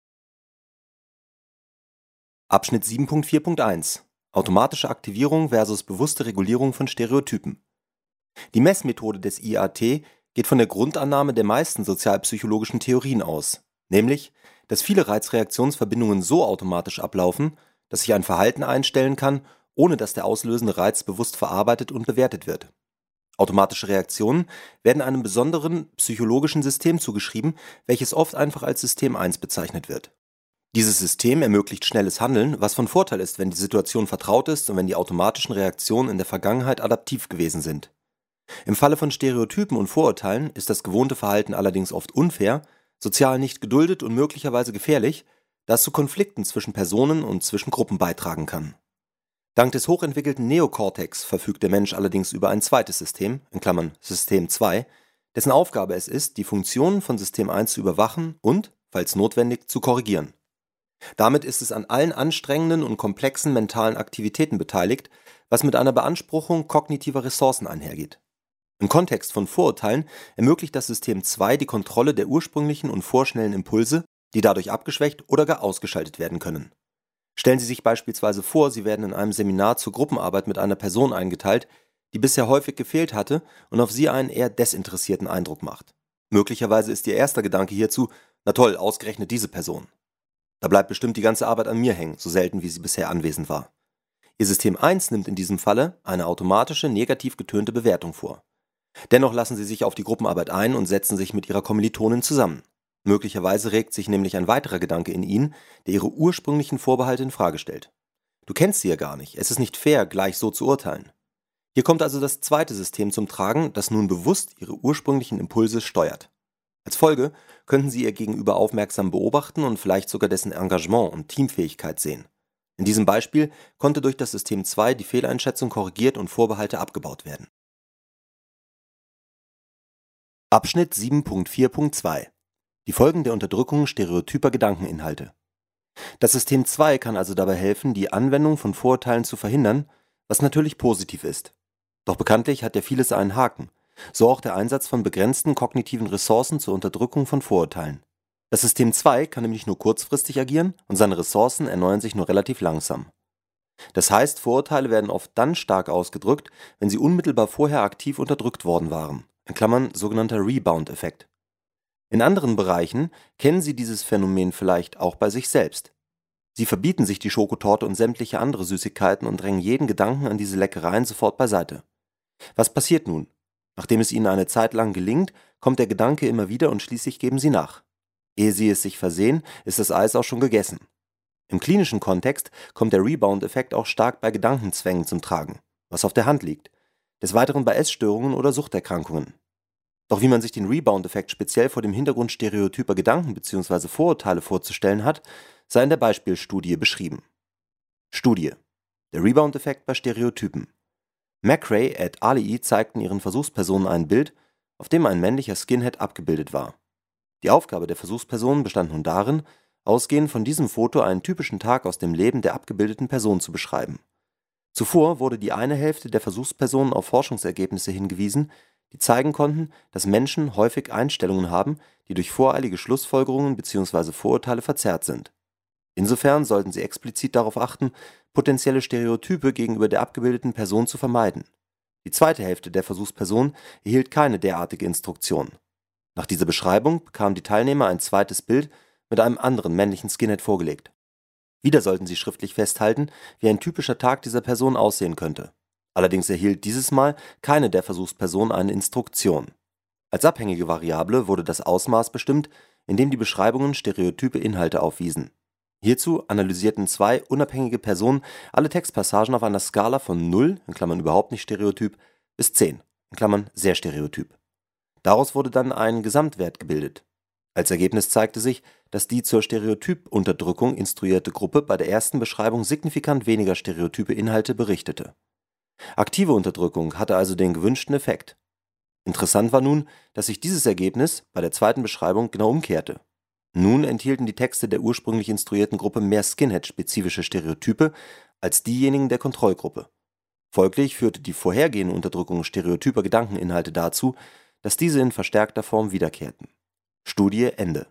Abschnitt sieben Punkt vier Punkt eins Automatische Aktivierung versus bewusste Regulierung von Stereotypen. Die Messmethode des I A T geht von der Grundannahme der meisten sozialpsychologischen Theorien aus, nämlich, dass viele Reizreaktionsverbindungen so automatisch ablaufen, dass sich ein Verhalten einstellen kann, ohne dass der auslösende Reiz bewusst verarbeitet und bewertet wird. Automatische Reaktionen werden einem besonderen psychologischen System zugeschrieben, welches oft einfach als System eins bezeichnet wird. Dieses System ermöglicht schnelles Handeln, was von Vorteil ist, wenn die Situation vertraut ist und wenn die automatischen Reaktionen in der Vergangenheit adaptiv gewesen sind. Im Falle von Stereotypen und Vorurteilen ist das gewohnte Verhalten allerdings oft unfair, sozial nicht geduldet und möglicherweise gefährlich, da es zu Konflikten zwischen Personen und zwischen Gruppen beitragen kann. Dank des hochentwickelten Neokortex verfügt der Mensch allerdings über ein zweites System, in Klammern System zwei, dessen Aufgabe es ist, die Funktionen von System eins zu überwachen und, falls notwendig, zu korrigieren. Damit ist es an allen anstrengenden und komplexen mentalen Aktivitäten beteiligt, was mit einer Beanspruchung kognitiver Ressourcen einhergeht. Im Kontext von Vorurteilen ermöglicht das System zwei die Kontrolle der ursprünglichen und vorschnellen Impulse, die dadurch abgeschwächt oder gar ausgeschaltet werden können. Stellen Sie sich beispielsweise vor, Sie werden in einem Seminar zur Gruppenarbeit mit einer Person eingeteilt, die bisher häufig gefehlt hatte und auf Sie einen eher desinteressierten Eindruck macht. Möglicherweise ist Ihr erster Gedanke hierzu, na toll, ausgerechnet diese Person. Da bleibt bestimmt die ganze Arbeit an mir hängen, so selten wie sie bisher anwesend war. Ihr System eins nimmt in diesem Falle eine automatische, negativ getönte Bewertung vor. Dennoch lassen Sie sich auf die Gruppenarbeit ein und setzen sich mit Ihrer Kommilitonin zusammen. Möglicherweise regt sich nämlich ein weiterer Gedanke in Ihnen, der Ihre ursprünglichen Vorbehalte in Frage stellt. Du kennst sie ja gar nicht, es ist nicht fair, gleich so zu urteilen. Hier kommt also das zweite System zum Tragen, das nun bewusst Ihre ursprünglichen Impulse steuert. Als Folge könnten Sie Ihr Gegenüber aufmerksam beobachten und vielleicht sogar dessen Engagement und Teamfähigkeit sehen. In diesem Beispiel konnte durch das System zwei die Fehleinschätzung korrigiert und Vorbehalte abgebaut werden. Abschnitt sieben Punkt vier Punkt zwei Die Folgen der Unterdrückung stereotyper Gedankeninhalte. Das System zwei kann also dabei helfen, die Anwendung von Vorurteilen zu verhindern, was natürlich positiv ist. Doch bekanntlich hat ja vieles einen Haken, so auch der Einsatz von begrenzten kognitiven Ressourcen zur Unterdrückung von Vorurteilen. Das System zwei kann nämlich nur kurzfristig agieren und seine Ressourcen erneuern sich nur relativ langsam. Das heißt, Vorurteile werden oft dann stark ausgedrückt, wenn sie unmittelbar vorher aktiv unterdrückt worden waren, in Klammern sogenannter Rebound-Effekt. In anderen Bereichen kennen Sie dieses Phänomen vielleicht auch bei sich selbst. Sie verbieten sich die Schokotorte und sämtliche andere Süßigkeiten und drängen jeden Gedanken an diese Leckereien sofort beiseite. Was passiert nun? Nachdem es Ihnen eine Zeit lang gelingt, kommt der Gedanke immer wieder und schließlich geben Sie nach. Ehe Sie es sich versehen, ist das Eis auch schon gegessen. Im klinischen Kontext kommt der Rebound-Effekt auch stark bei Gedankenzwängen zum Tragen, was auf der Hand liegt, des Weiteren bei Essstörungen oder Suchterkrankungen. Doch wie man sich den Rebound-Effekt speziell vor dem Hintergrund stereotyper Gedanken bzw. Vorurteile vorzustellen hat, sei in der Beispielstudie beschrieben. Studie: Der Rebound-Effekt bei Stereotypen. McRae et al. Zeigten ihren Versuchspersonen ein Bild, auf dem ein männlicher Skinhead abgebildet war. Die Aufgabe der Versuchspersonen bestand nun darin, ausgehend von diesem Foto einen typischen Tag aus dem Leben der abgebildeten Person zu beschreiben. Zuvor wurde die eine Hälfte der Versuchspersonen auf Forschungsergebnisse hingewiesen, die zeigen konnten, dass Menschen häufig Einstellungen haben, die durch voreilige Schlussfolgerungen bzw. Vorurteile verzerrt sind. Insofern sollten sie explizit darauf achten, potenzielle Stereotype gegenüber der abgebildeten Person zu vermeiden. Die zweite Hälfte der Versuchspersonen erhielt keine derartige Instruktion. Nach dieser Beschreibung bekamen die Teilnehmer ein zweites Bild mit einem anderen männlichen Skinhead vorgelegt. Wieder sollten sie schriftlich festhalten, wie ein typischer Tag dieser Person aussehen könnte. Allerdings erhielt dieses Mal keine der Versuchspersonen eine Instruktion. Als abhängige Variable wurde das Ausmaß bestimmt, in dem die Beschreibungen stereotype Inhalte aufwiesen. Hierzu analysierten zwei unabhängige Personen alle Textpassagen auf einer Skala von null in Klammern überhaupt nicht stereotyp bis zehn in Klammern sehr stereotyp. Daraus wurde dann ein Gesamtwert gebildet. Als Ergebnis zeigte sich, dass die zur Stereotypunterdrückung instruierte Gruppe bei der ersten Beschreibung signifikant weniger stereotype Inhalte berichtete. Aktive Unterdrückung hatte also den gewünschten Effekt. Interessant war nun, dass sich dieses Ergebnis bei der zweiten Beschreibung genau umkehrte. Nun enthielten die Texte der ursprünglich instruierten Gruppe mehr Skinhead-spezifische Stereotype als diejenigen der Kontrollgruppe. Folglich führte die vorhergehende Unterdrückung stereotyper Gedankeninhalte dazu, dass diese in verstärkter Form wiederkehrten. Studie Ende.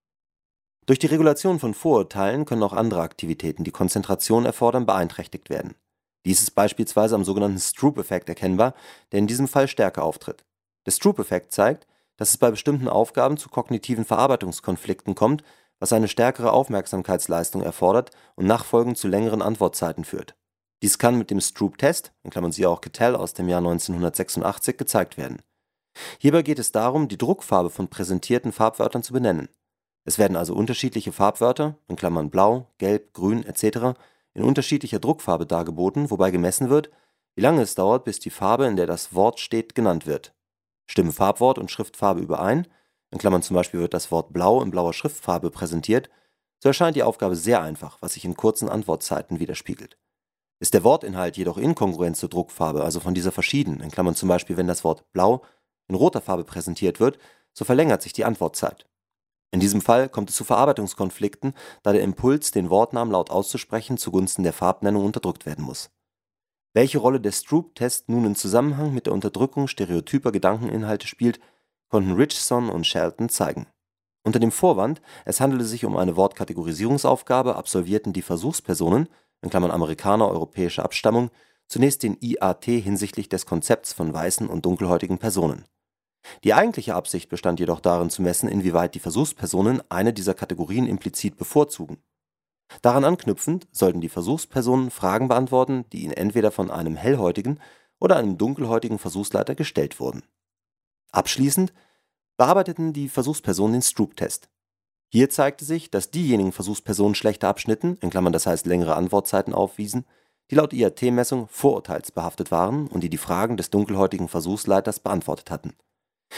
Durch die Regulation von Vorurteilen können auch andere Aktivitäten, die Konzentration erfordern, beeinträchtigt werden. Dies ist beispielsweise am sogenannten Stroop-Effekt erkennbar, der in diesem Fall stärker auftritt. Der Stroop-Effekt zeigt, dass es bei bestimmten Aufgaben zu kognitiven Verarbeitungskonflikten kommt, was eine stärkere Aufmerksamkeitsleistung erfordert und nachfolgend zu längeren Antwortzeiten führt. Dies kann mit dem Stroop-Test, in Klammern siehe auch Cattell aus dem Jahr neunzehnhundertsechsundachtzig, gezeigt werden. Hierbei geht es darum, die Druckfarbe von präsentierten Farbwörtern zu benennen. Es werden also unterschiedliche Farbwörter, in Klammern blau, gelb, grün et cetera, in unterschiedlicher Druckfarbe dargeboten, wobei gemessen wird, wie lange es dauert, bis die Farbe, in der das Wort steht, genannt wird. Stimmen Farbwort und Schriftfarbe überein, in Klammern zum Beispiel wird das Wort blau in blauer Schriftfarbe präsentiert, so erscheint die Aufgabe sehr einfach, was sich in kurzen Antwortzeiten widerspiegelt. Ist der Wortinhalt jedoch inkongruent zur Druckfarbe, also von dieser verschieden, in Klammern zum Beispiel wenn das Wort blau in roter Farbe präsentiert wird, so verlängert sich die Antwortzeit. In diesem Fall kommt es zu Verarbeitungskonflikten, da der Impuls, den Wortnamen laut auszusprechen, zugunsten der Farbnennung unterdrückt werden muss. Welche Rolle der Stroop-Test nun im Zusammenhang mit der Unterdrückung stereotyper Gedankeninhalte spielt, konnten Richson und Shelton zeigen. Unter dem Vorwand, es handele sich um eine Wortkategorisierungsaufgabe, absolvierten die Versuchspersonen, in Klammern Amerikaner europäischer Abstammung, zunächst den I A T hinsichtlich des Konzepts von weißen und dunkelhäutigen Personen. Die eigentliche Absicht bestand jedoch darin zu messen, inwieweit die Versuchspersonen eine dieser Kategorien implizit bevorzugen. Daran anknüpfend sollten die Versuchspersonen Fragen beantworten, die ihnen entweder von einem hellhäutigen oder einem dunkelhäutigen Versuchsleiter gestellt wurden. Abschließend bearbeiteten die Versuchspersonen den Stroop-Test. Hier zeigte sich, dass diejenigen Versuchspersonen schlechter abschnitten, in Klammern das heißt längere Antwortzeiten aufwiesen, die laut I A T-Messung vorurteilsbehaftet waren und die die Fragen des dunkelhäutigen Versuchsleiters beantwortet hatten.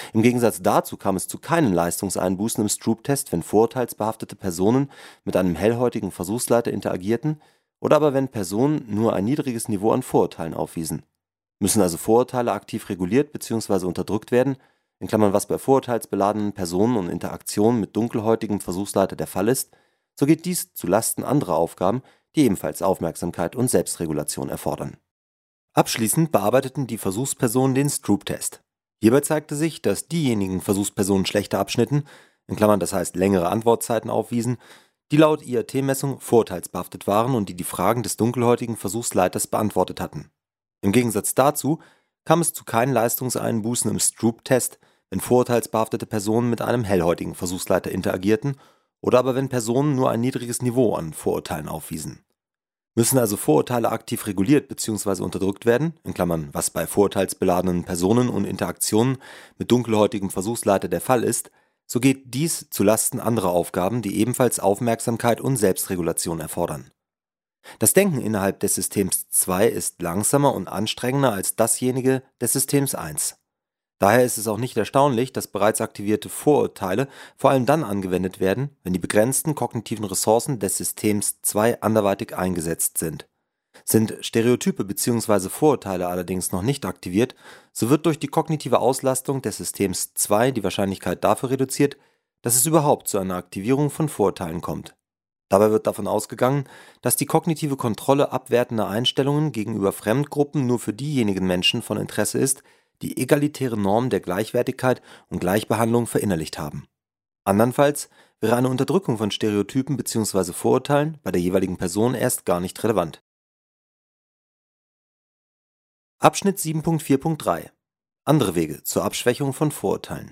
Im Gegensatz dazu kam es zu keinen Leistungseinbußen im Stroop-Test, wenn vorurteilsbehaftete Personen mit einem hellhäutigen Versuchsleiter interagierten oder aber wenn Personen nur ein niedriges Niveau an Vorurteilen aufwiesen. Müssen also Vorurteile aktiv reguliert bzw. unterdrückt werden, in Klammern was bei vorurteilsbeladenen Personen und Interaktionen mit dunkelhäutigem Versuchsleiter der Fall ist, so geht dies zu Lasten anderer Aufgaben, die ebenfalls Aufmerksamkeit und Selbstregulation erfordern. Abschließend bearbeiteten die Versuchspersonen den Stroop-Test. Hierbei zeigte sich, dass diejenigen Versuchspersonen schlechter abschnitten, in Klammern das heißt längere Antwortzeiten aufwiesen, die laut I R T-Messung vorurteilsbehaftet waren und die die Fragen des dunkelhäutigen Versuchsleiters beantwortet hatten. Im Gegensatz dazu kam es zu keinen Leistungseinbußen im Stroop-Test, wenn vorurteilsbehaftete Personen mit einem hellhäutigen Versuchsleiter interagierten oder aber wenn Personen nur ein niedriges Niveau an Vorurteilen aufwiesen. Müssen also Vorurteile aktiv reguliert bzw. unterdrückt werden, in Klammern was bei vorurteilsbeladenen Personen und Interaktionen mit dunkelhäutigem Versuchsleiter der Fall ist, so geht dies zu Lasten anderer Aufgaben, die ebenfalls Aufmerksamkeit und Selbstregulation erfordern. Das Denken innerhalb des Systems zwei ist langsamer und anstrengender als dasjenige des Systems eins. Daher ist es auch nicht erstaunlich, dass bereits aktivierte Vorurteile vor allem dann angewendet werden, wenn die begrenzten kognitiven Ressourcen des Systems zwei anderweitig eingesetzt sind. Sind Stereotype bzw. Vorurteile allerdings noch nicht aktiviert, so wird durch die kognitive Auslastung des Systems zwei die Wahrscheinlichkeit dafür reduziert, dass es überhaupt zu einer Aktivierung von Vorurteilen kommt. Dabei wird davon ausgegangen, dass die kognitive Kontrolle abwertender Einstellungen gegenüber Fremdgruppen nur für diejenigen Menschen von Interesse ist, die egalitäre Normen der Gleichwertigkeit und Gleichbehandlung verinnerlicht haben. Andernfalls wäre eine Unterdrückung von Stereotypen bzw. Vorurteilen bei der jeweiligen Person erst gar nicht relevant. Abschnitt sieben Punkt vier Punkt drei Andere Wege zur Abschwächung von Vorurteilen.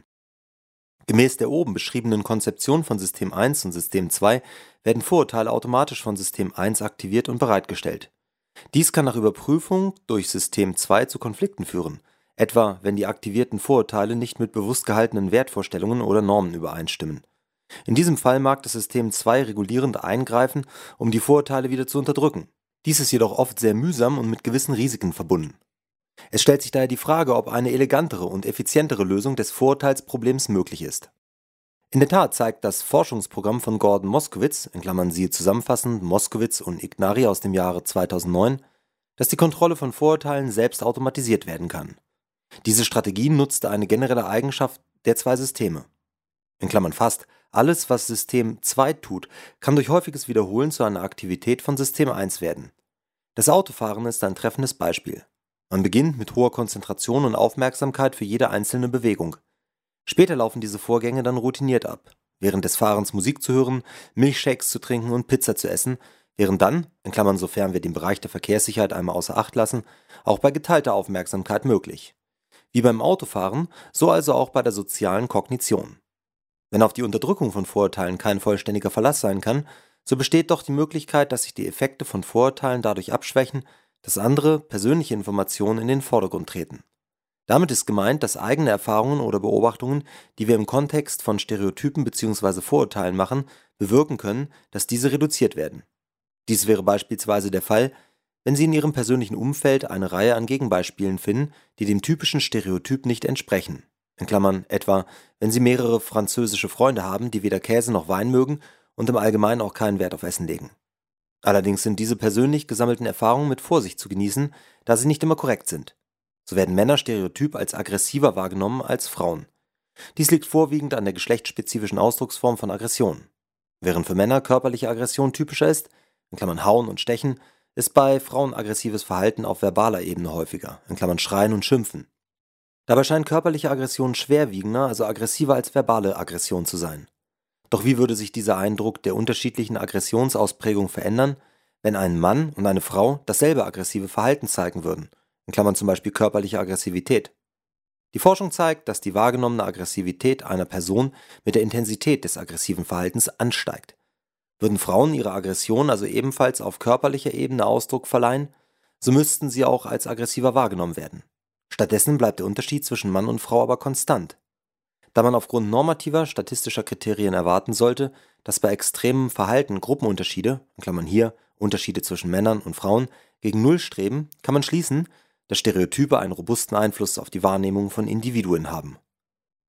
Gemäß der oben beschriebenen Konzeption von System eins und System zwei werden Vorurteile automatisch von System eins aktiviert und bereitgestellt. Dies kann nach Überprüfung durch System zwei zu Konflikten führen, etwa wenn die aktivierten Vorurteile nicht mit bewusst gehaltenen Wertvorstellungen oder Normen übereinstimmen. In diesem Fall mag das System zwei regulierend eingreifen, um die Vorurteile wieder zu unterdrücken. Dies ist jedoch oft sehr mühsam und mit gewissen Risiken verbunden. Es stellt sich daher die Frage, ob eine elegantere und effizientere Lösung des Vorurteilsproblems möglich ist. In der Tat zeigt das Forschungsprogramm von Gordon Moskowitz, in Klammern siehe zusammenfassend Moskowitz und Ignari aus dem Jahre zweitausendneun, dass die Kontrolle von Vorurteilen selbst automatisiert werden kann. Diese Strategie nutzte eine generelle Eigenschaft der zwei Systeme. In Klammern fast alles, was System zwei tut, kann durch häufiges Wiederholen zu einer Aktivität von System eins werden. Das Autofahren ist ein treffendes Beispiel. Man beginnt mit hoher Konzentration und Aufmerksamkeit für jede einzelne Bewegung. Später laufen diese Vorgänge dann routiniert ab, während des Fahrens Musik zu hören, Milchshakes zu trinken und Pizza zu essen, während dann, in Klammern sofern wir den Bereich der Verkehrssicherheit einmal außer Acht lassen, auch bei geteilter Aufmerksamkeit möglich. Wie beim Autofahren, so also auch bei der sozialen Kognition. Wenn auf die Unterdrückung von Vorurteilen kein vollständiger Verlass sein kann, so besteht doch die Möglichkeit, dass sich die Effekte von Vorurteilen dadurch abschwächen, dass andere, persönliche Informationen in den Vordergrund treten. Damit ist gemeint, dass eigene Erfahrungen oder Beobachtungen, die wir im Kontext von Stereotypen bzw. Vorurteilen machen, bewirken können, dass diese reduziert werden. Dies wäre beispielsweise der Fall, wenn Sie in Ihrem persönlichen Umfeld eine Reihe an Gegenbeispielen finden, die dem typischen Stereotyp nicht entsprechen. In Klammern etwa, wenn Sie mehrere französische Freunde haben, die weder Käse noch Wein mögen und im Allgemeinen auch keinen Wert auf Essen legen. Allerdings sind diese persönlich gesammelten Erfahrungen mit Vorsicht zu genießen, da sie nicht immer korrekt sind. So werden Männer stereotyp als aggressiver wahrgenommen als Frauen. Dies liegt vorwiegend an der geschlechtsspezifischen Ausdrucksform von Aggression. Während für Männer körperliche Aggression typischer ist, in Klammern Hauen und Stechen, ist bei Frauen aggressives Verhalten auf verbaler Ebene häufiger, in Klammern Schreien und Schimpfen. Dabei scheint körperliche Aggression schwerwiegender, also aggressiver als verbale Aggression zu sein. Doch wie würde sich dieser Eindruck der unterschiedlichen Aggressionsausprägung verändern, wenn ein Mann und eine Frau dasselbe aggressive Verhalten zeigen würden, in Klammern zum Beispiel körperliche Aggressivität? Die Forschung zeigt, dass die wahrgenommene Aggressivität einer Person mit der Intensität des aggressiven Verhaltens ansteigt. Würden Frauen ihrer Aggression also ebenfalls auf körperlicher Ebene Ausdruck verleihen, so müssten sie auch als aggressiver wahrgenommen werden. Stattdessen bleibt der Unterschied zwischen Mann und Frau aber konstant. Da man aufgrund normativer statistischer Kriterien erwarten sollte, dass bei extremem Verhalten Gruppenunterschiede, in Klammern hier Unterschiede zwischen Männern und Frauen, gegen Null streben, kann man schließen, dass Stereotype einen robusten Einfluss auf die Wahrnehmung von Individuen haben.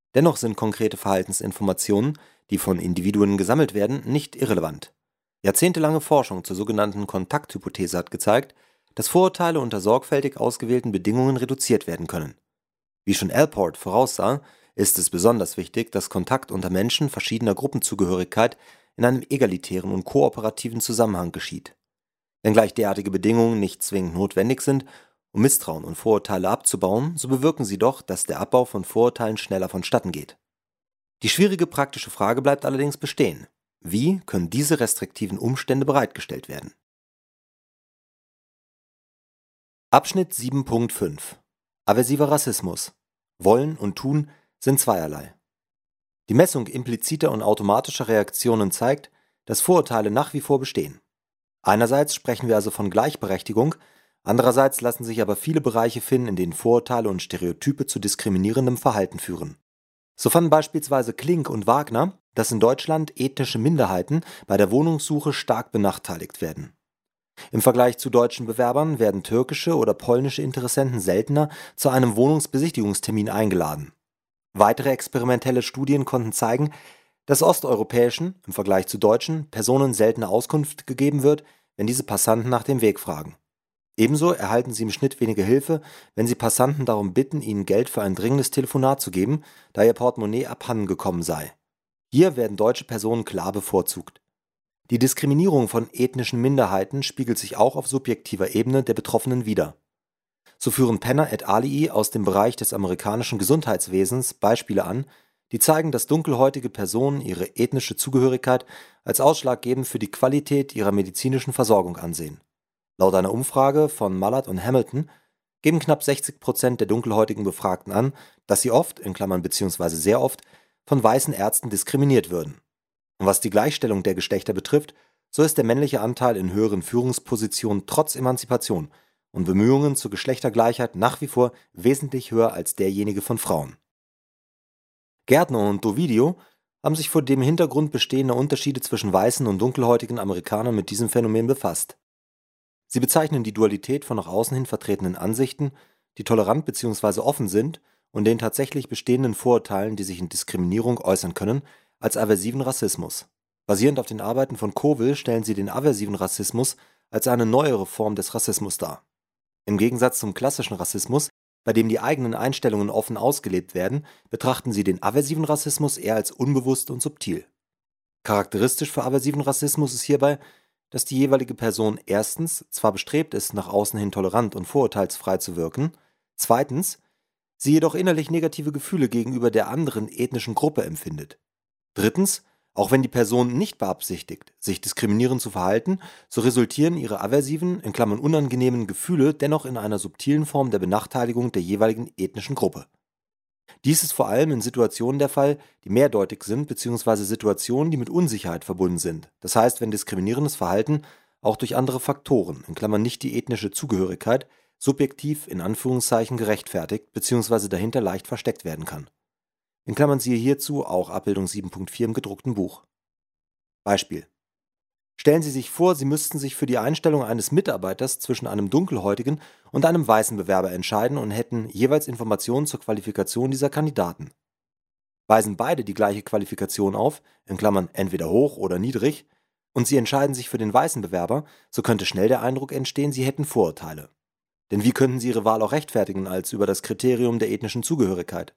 Dennoch sind konkrete Verhaltensinformationen, die von Individuen gesammelt werden, nicht irrelevant. Jahrzehntelange Forschung zur sogenannten Kontakthypothese hat gezeigt, dass Vorurteile unter sorgfältig ausgewählten Bedingungen reduziert werden können. Wie schon Allport voraussah, ist es besonders wichtig, dass Kontakt unter Menschen verschiedener Gruppenzugehörigkeit in einem egalitären und kooperativen Zusammenhang geschieht. Wenngleich derartige Bedingungen nicht zwingend notwendig sind, um Misstrauen und Vorurteile abzubauen, so bewirken sie doch, dass der Abbau von Vorurteilen schneller vonstatten geht. Die schwierige praktische Frage bleibt allerdings bestehen: Wie können diese restriktiven Umstände bereitgestellt werden? Abschnitt sieben Punkt fünf Aversiver Rassismus. Wollen und Tun sind zweierlei. Die Messung impliziter und automatischer Reaktionen zeigt, dass Vorurteile nach wie vor bestehen. Einerseits sprechen wir also von Gleichberechtigung, andererseits lassen sich aber viele Bereiche finden, in denen Vorurteile und Stereotype zu diskriminierendem Verhalten führen. So fanden beispielsweise Klink und Wagner, dass in Deutschland ethnische Minderheiten bei der Wohnungssuche stark benachteiligt werden. Im Vergleich zu deutschen Bewerbern werden türkische oder polnische Interessenten seltener zu einem Wohnungsbesichtigungstermin eingeladen. Weitere experimentelle Studien konnten zeigen, dass osteuropäischen, im Vergleich zu deutschen, Personen seltener Auskunft gegeben wird, wenn diese Passanten nach dem Weg fragen. Ebenso erhalten sie im Schnitt weniger Hilfe, wenn sie Passanten darum bitten, ihnen Geld für ein dringendes Telefonat zu geben, da ihr Portemonnaie abhanden gekommen sei. Hier werden deutsche Personen klar bevorzugt. Die Diskriminierung von ethnischen Minderheiten spiegelt sich auch auf subjektiver Ebene der Betroffenen wider. So führen Penner et al. Aus dem Bereich des amerikanischen Gesundheitswesens Beispiele an, die zeigen, dass dunkelhäutige Personen ihre ethnische Zugehörigkeit als ausschlaggebend für die Qualität ihrer medizinischen Versorgung ansehen. Laut einer Umfrage von Mallard und Hamilton geben knapp sechzig Prozent der dunkelhäutigen Befragten an, dass sie oft, in Klammern beziehungsweise sehr oft, von weißen Ärzten diskriminiert würden. Und was die Gleichstellung der Geschlechter betrifft, so ist der männliche Anteil in höheren Führungspositionen trotz Emanzipation und Bemühungen zur Geschlechtergleichheit nach wie vor wesentlich höher als derjenige von Frauen. Gärtner und Dovidio haben sich vor dem Hintergrund bestehender Unterschiede zwischen weißen und dunkelhäutigen Amerikanern mit diesem Phänomen befasst. Sie bezeichnen die Dualität von nach außen hin vertretenen Ansichten, die tolerant bzw. offen sind, und den tatsächlich bestehenden Vorurteilen, die sich in Diskriminierung äußern können, als aversiven Rassismus. Basierend auf den Arbeiten von Coville stellen sie den aversiven Rassismus als eine neuere Form des Rassismus dar. Im Gegensatz zum klassischen Rassismus, bei dem die eigenen Einstellungen offen ausgelebt werden, betrachten sie den aversiven Rassismus eher als unbewusst und subtil. Charakteristisch für aversiven Rassismus ist hierbei, dass die jeweilige Person erstens zwar bestrebt ist, nach außen hin tolerant und vorurteilsfrei zu wirken, zweitens sie jedoch innerlich negative Gefühle gegenüber der anderen ethnischen Gruppe empfindet. Drittens, auch wenn die Person nicht beabsichtigt, sich diskriminierend zu verhalten, so resultieren ihre aversiven, in Klammern unangenehmen Gefühle dennoch in einer subtilen Form der Benachteiligung der jeweiligen ethnischen Gruppe. Dies ist vor allem in Situationen der Fall, die mehrdeutig sind bzw. Situationen, die mit Unsicherheit verbunden sind. Das heißt, wenn diskriminierendes Verhalten auch durch andere Faktoren, in Klammern nicht die ethnische Zugehörigkeit, subjektiv in Anführungszeichen gerechtfertigt bzw. dahinter leicht versteckt werden kann. In Klammern siehe hierzu auch Abbildung sieben Punkt vier im gedruckten Buch. Beispiel: Stellen Sie sich vor, Sie müssten sich für die Einstellung eines Mitarbeiters zwischen einem dunkelhäutigen und einem weißen Bewerber entscheiden und hätten jeweils Informationen zur Qualifikation dieser Kandidaten. Weisen beide die gleiche Qualifikation auf, in Klammern entweder hoch oder niedrig, und Sie entscheiden sich für den weißen Bewerber, so könnte schnell der Eindruck entstehen, Sie hätten Vorurteile. Denn wie könnten Sie Ihre Wahl auch rechtfertigen als über das Kriterium der ethnischen Zugehörigkeit?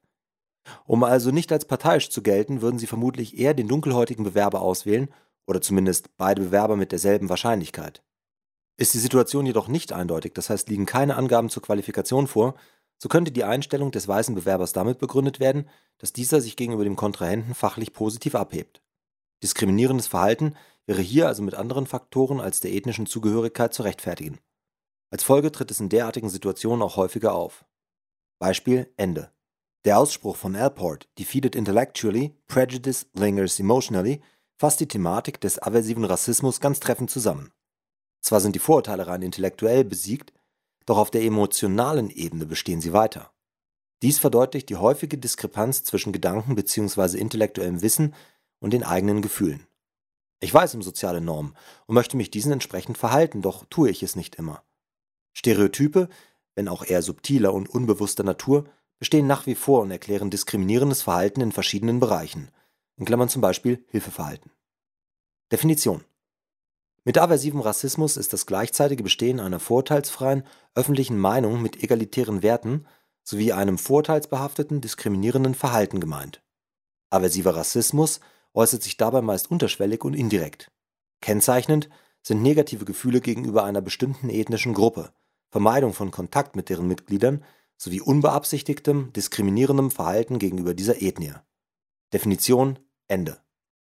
Um also nicht als parteiisch zu gelten, würden Sie vermutlich eher den dunkelhäutigen Bewerber auswählen, oder zumindest beide Bewerber mit derselben Wahrscheinlichkeit. Ist die Situation jedoch nicht eindeutig, das heißt liegen keine Angaben zur Qualifikation vor, so könnte die Einstellung des weißen Bewerbers damit begründet werden, dass dieser sich gegenüber dem Kontrahenten fachlich positiv abhebt. Diskriminierendes Verhalten wäre hier also mit anderen Faktoren als der ethnischen Zugehörigkeit zu rechtfertigen. Als Folge tritt es in derartigen Situationen auch häufiger auf. Beispiel Ende. Der Ausspruch von Allport, defeated intellectually, prejudice lingers emotionally, fasst die Thematik des aversiven Rassismus ganz treffend zusammen. Zwar sind die Vorurteile rein intellektuell besiegt, doch auf der emotionalen Ebene bestehen sie weiter. Dies verdeutlicht die häufige Diskrepanz zwischen Gedanken bzw. intellektuellem Wissen und den eigenen Gefühlen. Ich weiß um soziale Normen und möchte mich diesen entsprechend verhalten, doch tue ich es nicht immer. Stereotype, wenn auch eher subtiler und unbewusster Natur, bestehen nach wie vor und erklären diskriminierendes Verhalten in verschiedenen Bereichen, in Klammern zum Beispiel Hilfeverhalten. Definition: Mit aversivem Rassismus ist das gleichzeitige Bestehen einer vorurteilsfreien öffentlichen Meinung mit egalitären Werten sowie einem vorurteilsbehafteten, diskriminierenden Verhalten gemeint. Aversiver Rassismus äußert sich dabei meist unterschwellig und indirekt. Kennzeichnend sind negative Gefühle gegenüber einer bestimmten ethnischen Gruppe, Vermeidung von Kontakt mit deren Mitgliedern sowie unbeabsichtigtem, diskriminierendem Verhalten gegenüber dieser Ethnie. Definition: Ende.